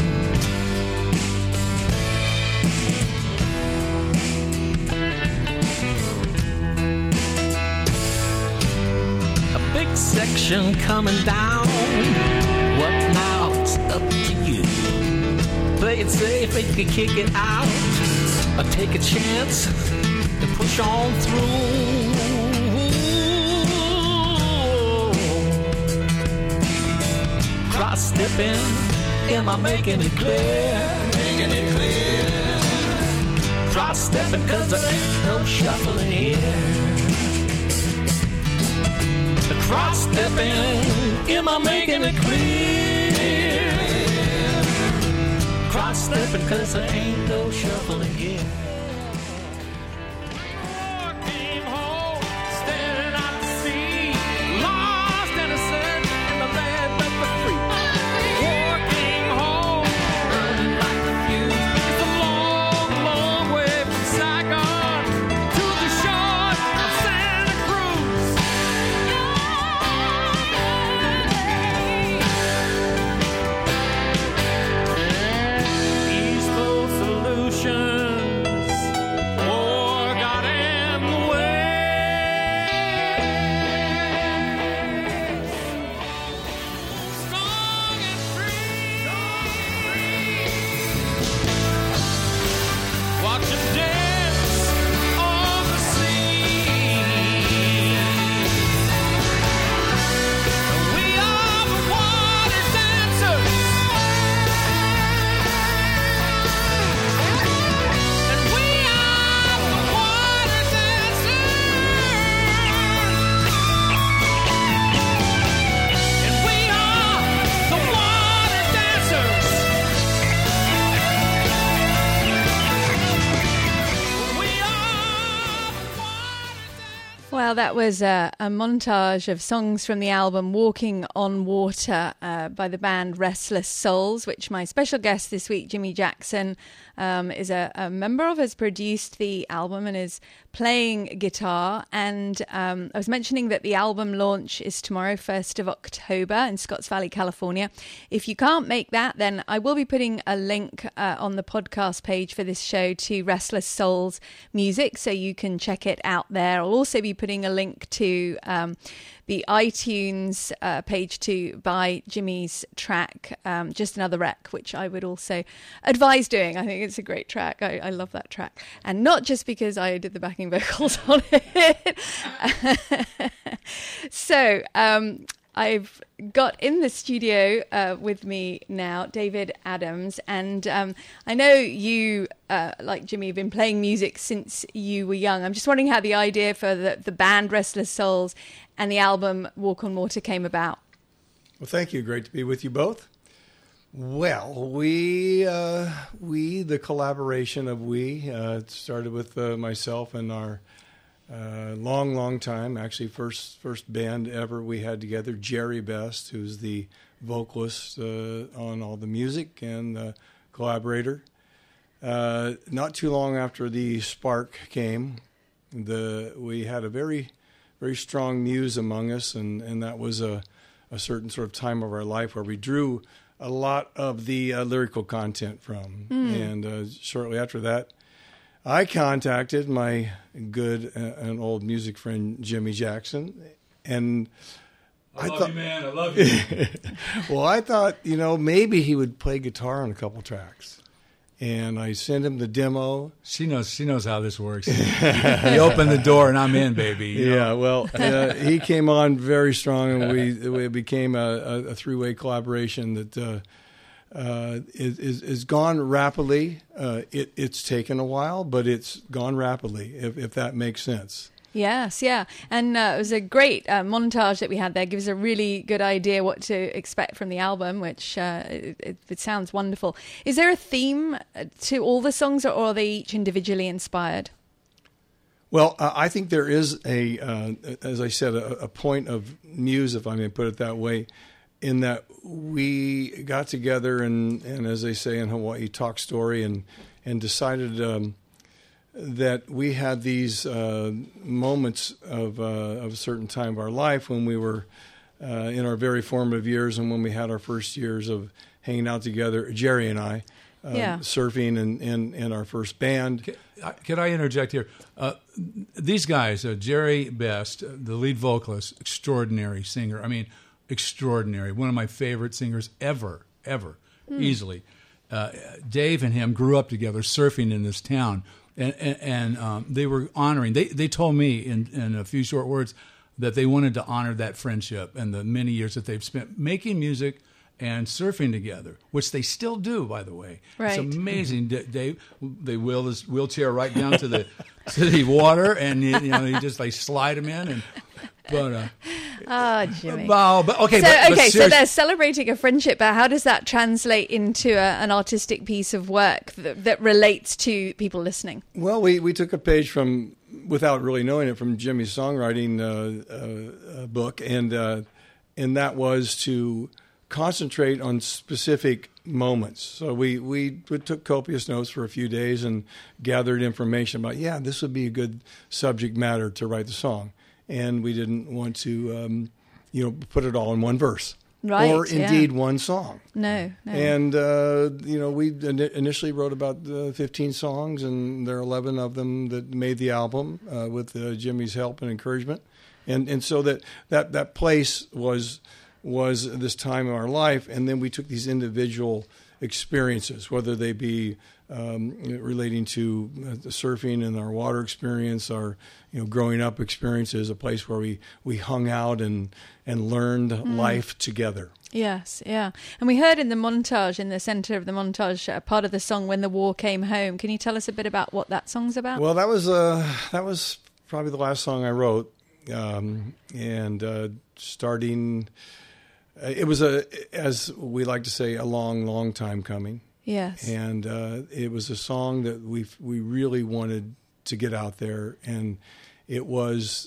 A big section coming down. What now? It's up to you. Play it safe and you can kick it out, or take a chance and push on through. Cross-stepping, am I making it clear? Making it clear. Cross-stepping, cause there ain't no shuffling here. Cross-stepping, am I making it clear? Cross-stepping, cause there ain't no shuffling here. that was a montage of songs from the album Walking on Water by the band Restless Souls, which my special guest this week, Jimmy Jackson, is a member of, has produced the album and is playing guitar. And I was mentioning that the album launch is tomorrow, 1st of October in Scotts Valley, California. If you can't make that, then I will be putting a link on the podcast page for this show to Restless Souls music, so you can check it out there. I'll also be putting a link to the iTunes page to buy Jimmy's track, Just Another Wreck, which I would also advise doing. I think it's a great track. I love that track. And not just because I did the backing vocals on it. So I've got in the studio with me now David Adams, and I know you, like Jimmy, have been playing music since you were young. I'm just wondering how the idea for the band Restless Souls and the album Walk on Water came about. Well, thank you. Great to be with you both. Well, the collaboration of it started with myself and our long time, actually first band ever we had together, Jerry Best, who's the vocalist on all the music and collaborator. Not too long after the spark came, we had a very, very strong muse among us, and that was a certain sort of time of our life where we drew a lot of the lyrical content from. And shortly after that, I contacted my good and old music friend Jimmy Jackson, and I love you, man. I love you. Well, I thought, maybe he would play guitar on a couple tracks. And I sent him the demo. She knows how this works. He opened the door, and I'm in, baby. Yeah, well, he came on very strong, and we became a three-way collaboration that is gone rapidly. It's taken a while, but it's gone rapidly, if that makes sense. Yes, yeah. And it was a great montage that we had there. Gives a really good idea what to expect from the album, which it sounds wonderful. Is there a theme to all the songs, or are they each individually inspired? Well, I think there is as I said, a point of muse, if I may put it that way, in that we got together and as they say in Hawaii, talk story and decided that we had these moments of a certain time of our life when we were in our very formative years, and when we had our first years of hanging out together, Jerry and I, surfing and our first band. Can I interject here? These guys, Jerry Best, the lead vocalist, extraordinary singer. I mean, extraordinary. One of my favorite singers ever, easily. Dave and him grew up together surfing in this town. And they were honoring. They told me in a few short words that they wanted to honor that friendship and the many years that they've spent making music and surfing together, which they still do, by the way. Right. It's amazing. They wheel his wheelchair right down to the water, and you just slide him in. Jimmy. But okay. So they're celebrating a friendship, but how does that translate into an artistic piece of work that relates to people listening? Well, we took a page from, without really knowing it, from Jimmy's songwriting book, and that was to concentrate on specific moments. So we took copious notes for a few days and gathered information about, this would be a good subject matter to write the song. And we didn't want to, put it all in one verse, right? Or indeed one song. No. And we initially wrote about 15 songs, and there are 11 of them that made the album with Jimmy's help and encouragement. And so that place was this time of our life, and then we took these individual experiences, whether they be relating to the surfing and our water experience, our growing up experiences, a place where we hung out and learned life together. Yes, yeah. And we heard in the montage, in the center of the montage, a part of the song "When the War Came Home." Can you tell us a bit about what that song's about? Well, that was probably the last song I wrote, and starting. It was as we like to say, a long time coming. Yes. And it was a song that we really wanted to get out there, and it was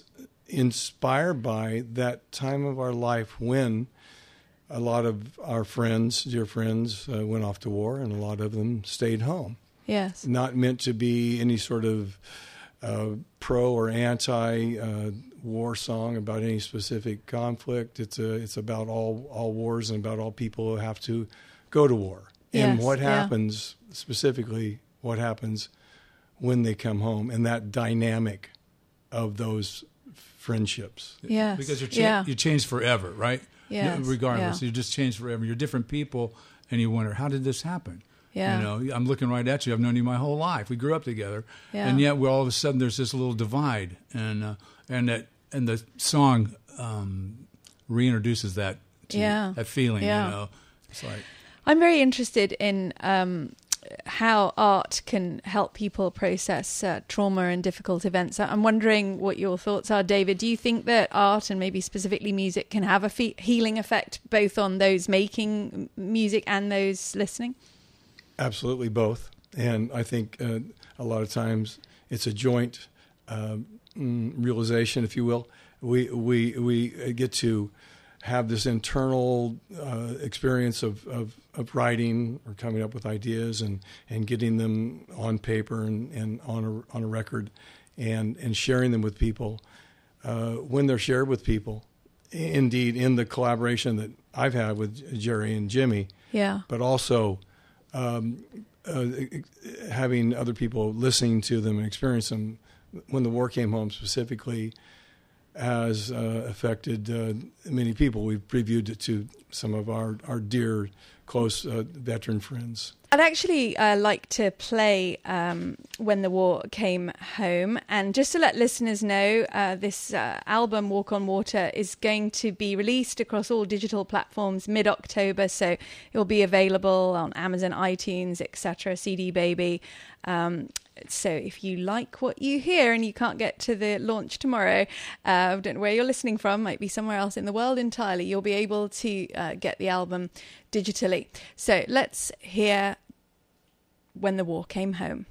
inspired by that time of our life when a lot of our friends, dear friends, went off to war, and a lot of them stayed home. Yes. Not meant to be any sort of pro or anti war song about any specific conflict. It's about all wars and about all people who have to go to war. And Yes, what yeah. happens, specifically what happens when they come home, and that dynamic of those friendships. Yes, Because yeah. you change forever, right? Yes, Regardless, yeah. you just change forever. You're different people, and you wonder, how did this happen? Yeah. You know, I'm looking right at you. I've known you my whole life. We grew up together, Yeah. and yet all of a sudden there's this little divide, and the song reintroduces that to Yeah. that feeling. Yeah. You know, it's like I'm very interested in how art can help people process trauma and difficult events. I'm wondering what your thoughts are, David. Do you think that art, and maybe specifically music, can have a healing effect both on those making music and those listening? Absolutely both. And I think a lot of times it's a joint realization, if you will. We get to have this internal experience of writing or coming up with ideas and getting them on paper and on a record and sharing them with people. When they're shared with people, indeed, in the collaboration that I've had with Jerry and Jimmy, Yeah. but also having other people listening to them and experience them. When the war came home specifically has affected many people. We've previewed it to some of our dear, close veteran friends. I'd actually like to play When the War Came Home. And just to let listeners know, this album, Walk on Water, is going to be released across all digital platforms mid-October. So it'll be available on Amazon, iTunes, etc., CD Baby. So if you like what you hear and you can't get to the launch tomorrow, I don't know where you're listening from, might be somewhere else in the world entirely, you'll be able to get the album digitally. So let's hear When the War Came Home.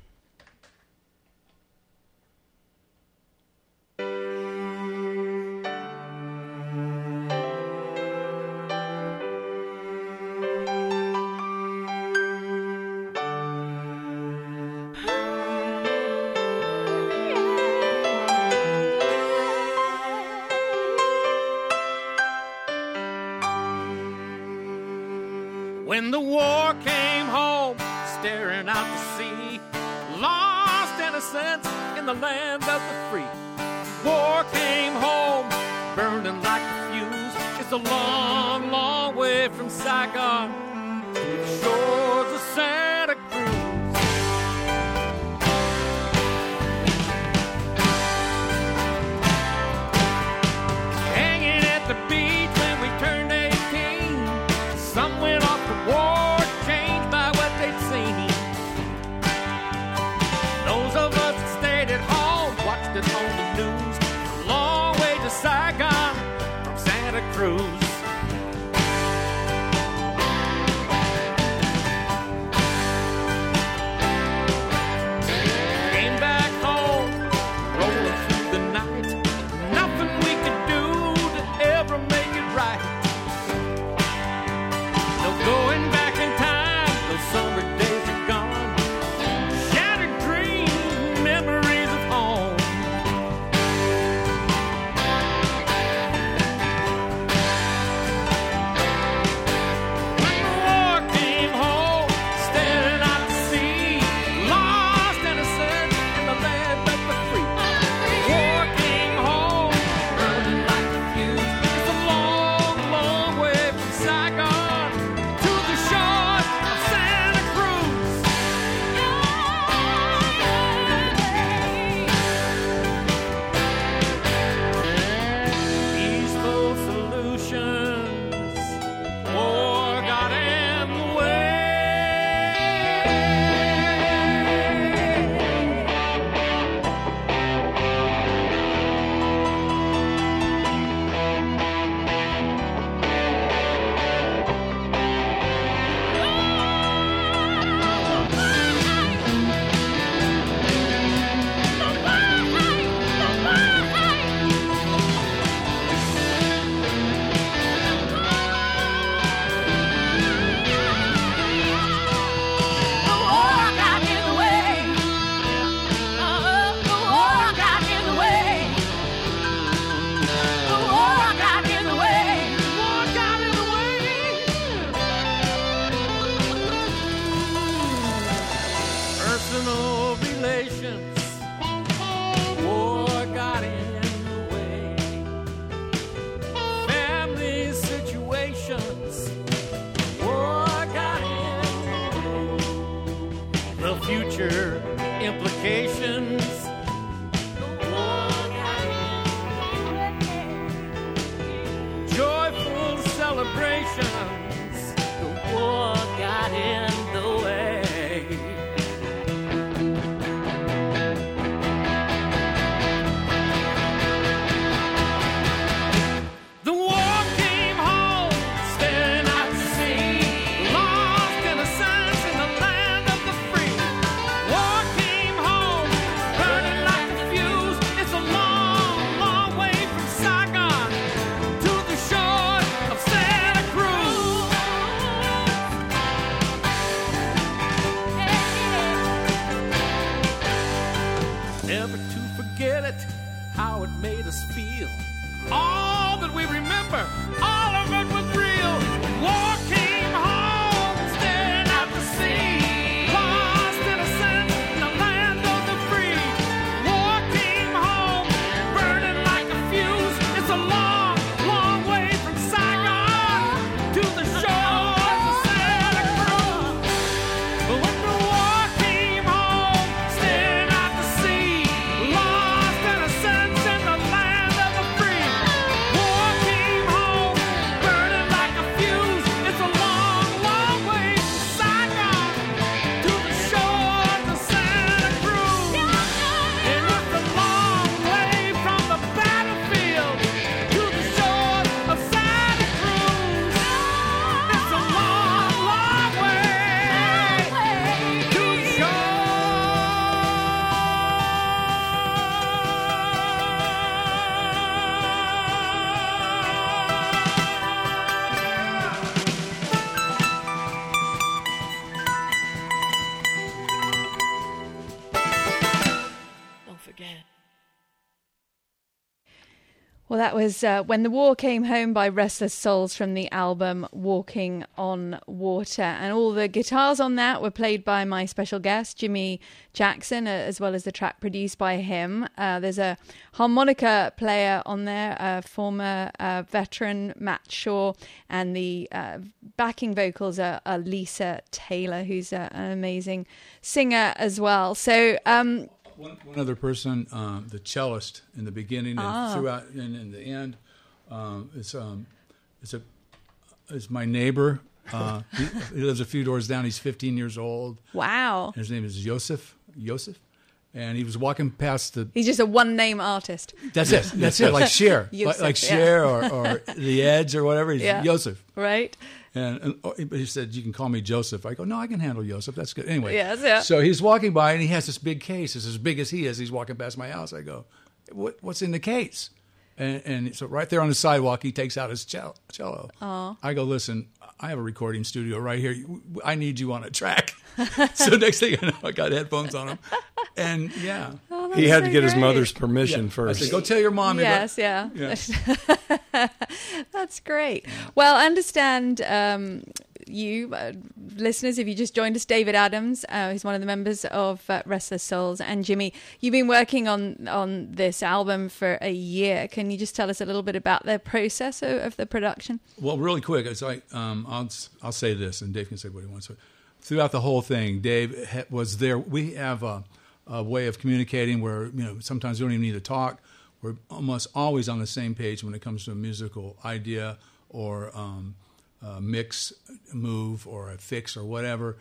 When the war came home, staring out to sea, lost innocence in the land of the free. War came home, burning like a fuse. It's a long, long way from Saigon to the shores of Santa Cruz. Hanging at the beach when we turned 18, some went off to war, changed by what they'd seen. Those of us that stayed at home watched it on the news. A long way to Saigon from Santa Cruz. Came back home, rolling through the night. Nothing we could do to ever make it right. No going back in time, those summer days are gone. Shattered dreams, memories of home. that was When the War Came Home by Restless Souls from the album Walking on Water. And all the guitars on that were played by my special guest, Jimmy Jackson, as well as the track produced by him. There's a harmonica player on there, former veteran Matt Shaw, and the backing vocals are Lisa Taylor, who's an amazing singer as well. So... One other person, the cellist in the beginning and throughout and in the end, is my neighbor. He lives a few doors down. He's 15 years old. Wow. His name is Yosef, and he was walking past the. He's just a one-name artist. That's it. That's it. Like Cher, Yosef, like Cher or the Edge or whatever. He's Yosef. Right. And he said, "You can call me Joseph." I go, "No, I can handle Joseph. That's good." Anyway, yeah. So he's walking by, and he has this big case. It's as big as he is. He's walking past my house. I go, "What's in the case?" And so right there on the sidewalk, he takes out his cello. Aww. I go, "Listen, I have a recording studio right here. I need you on a track." So next thing I know, I got headphones on him, and yeah. Oh, he had to get his mother's permission first. I said, "Go tell your mom." Yes, That's great. Well, I understand you, listeners, if you just joined us, David Adams, who's one of the members of Restless Souls, and Jimmy, you've been working on this album for a year. Can you just tell us a little bit about the process of the production? Well, really quick, it's like I'll say this, and Dave can say what he wants. But throughout the whole thing, Dave was there. We have a way of communicating where sometimes we don't even need to talk. We're almost always on the same page when it comes to a musical idea or a mix move or a fix or whatever.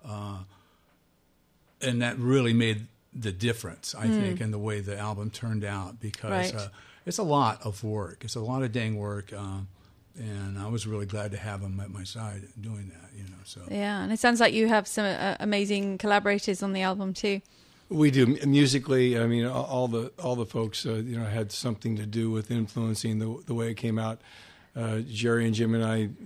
And that really made the difference, I think, in the way the album turned out because it's a lot of work. It's a lot of dang work. And I was really glad to have him at my side doing that, So yeah, and it sounds like you have some amazing collaborators on the album too. We do musically. I mean, all the folks, had something to do with influencing the way it came out. Jerry and Jimmy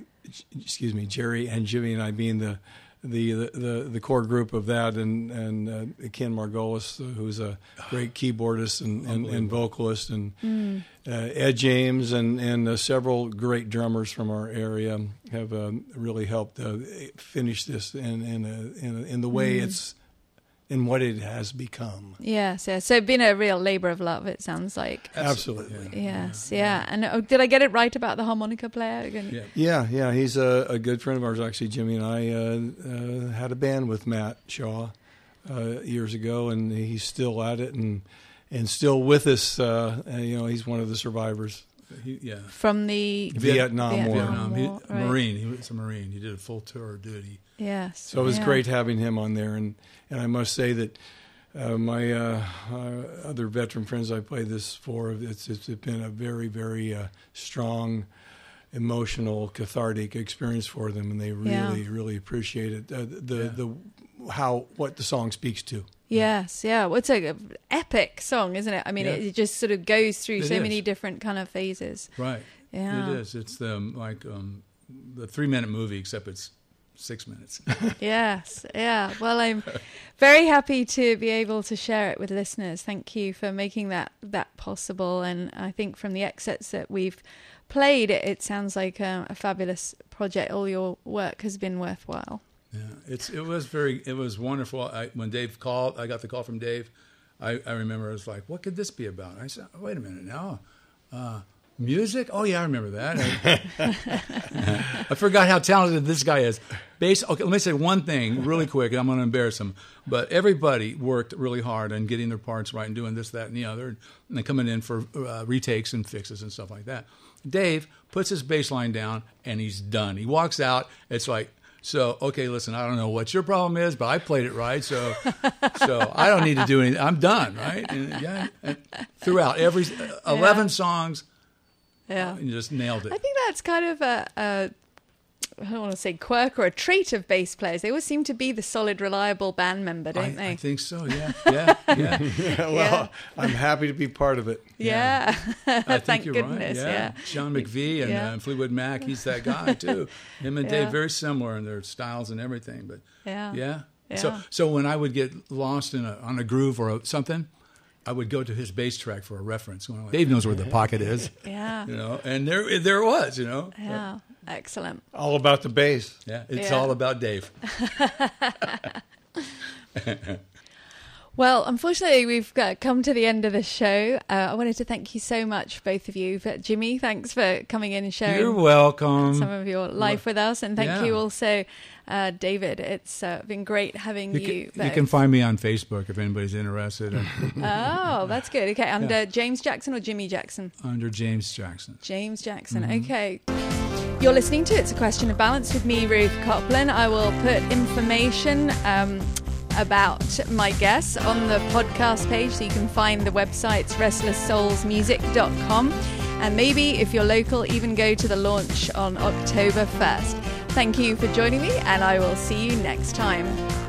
and I being the core group of that, and Ken Margolis, who's a great keyboardist and vocalist, and Ed James and several great drummers from our area have really helped finish this in the way it's. In what it has become. Yes. So it's been a real labor of love, it sounds like. Absolutely. Yes, yeah. And did I get it right about the harmonica player? Yeah. He's a good friend of ours, actually. Jimmy and I had a band with Matt Shaw years ago, and he's still at it and still with us. He's one of the survivors. From the Vietnam War. Right. Marine. He was a Marine. He did a full tour of duty. Yes. So it was great having him on there, and I must say that my other veteran friends I played this for, it's been a very, very strong, emotional, cathartic experience for them, and they really, really appreciate it. What the song speaks to. Yes, yeah. Well, it's an epic song, isn't it? I mean, it just sort of goes through many different kind of phases. Right. Yeah. It is. It's the 3-minute movie, except it's 6 minutes. Yes, yeah. Well, I'm very happy to be able to share it with listeners. Thank you for making that possible. And I think from the excerpts that we've played, it sounds like a fabulous project. All your work has been worthwhile. Yeah, it was wonderful. When Dave called, I got the call from Dave. I remember I was like, "What could this be about?" I said, "Wait a minute now, music? Oh yeah, I remember that." I forgot how talented this guy is. Okay, let me say one thing really quick, and I'm going to embarrass him. But everybody worked really hard on getting their parts right and doing this, that, and the other, and then coming in for retakes and fixes and stuff like that. Dave puts his bass line down, and he's done. He walks out. It's like. So, okay, listen, I don't know what your problem is, but I played it right, so I don't need to do anything. I'm done, right? And throughout every 11 songs, you just nailed it. I think that's kind of I don't want to say quirk or a trait of bass players. They always seem to be the solid, reliable band member, don't they? I think so, yeah. Well, I'm happy to be part of it. Yeah. I think Thank you're goodness, right. yeah. Sean McVie and Fleetwood Mac, he's that guy, too. Him and Dave, very similar in their styles and everything. But yeah. So when I would get lost on a groove or something, I would go to his bass track for a reference. Going like, Dave knows where the pocket is. Yeah. You know, and there it was. You know. Yeah. Excellent. All about the bass. Yeah, it's all about Dave. Well, unfortunately, we've come to the end of the show. I wanted to thank you so much, both of you. But Jimmy, thanks for coming in and sharing You're welcome. some of your life with us. And thank you also, David. It's been great having you both. You can find me on Facebook if anybody's interested. Oh, that's good. Okay, under James Jackson or Jimmy Jackson? Under James Jackson. James Jackson, okay. You're listening to It's a Question of Balance with me, Ruth Copland. I will put information about my guests on the podcast page, so you can find the websites restlesssoulsmusic.com, and maybe if you're local, even go to the launch on October 1st. Thank you for joining me, and I will see you next time.